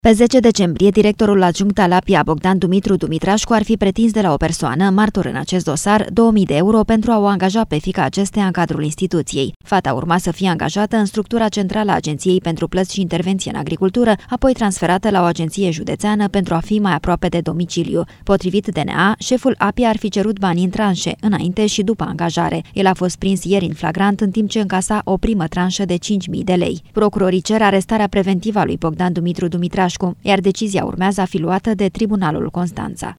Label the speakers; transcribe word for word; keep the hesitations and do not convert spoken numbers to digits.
Speaker 1: Pe zece decembrie, directorul adjunct al APIA, Bogdan Dumitru Dumitrașcu, ar fi pretins de la o persoană, martor în acest dosar, două mii de euro pentru a o angaja pe fiica acesteia în cadrul instituției. Fata urma să fie angajată în structura centrală a Agenției pentru Plăți și Intervenție în Agricultură, apoi transferată la o agenție județeană pentru a fi mai aproape de domiciliu. Potrivit D N A, șeful APIA ar fi cerut bani în tranșe, înainte și după angajare. El a fost prins ieri în flagrant, în timp ce încasa o primă tranșă de cinci mii de lei. Procurorii cer arestarea preventivă a lui Bogdan Dumitru Dumitrașcu, iar decizia urmează a fi luată de Tribunalul Constanța.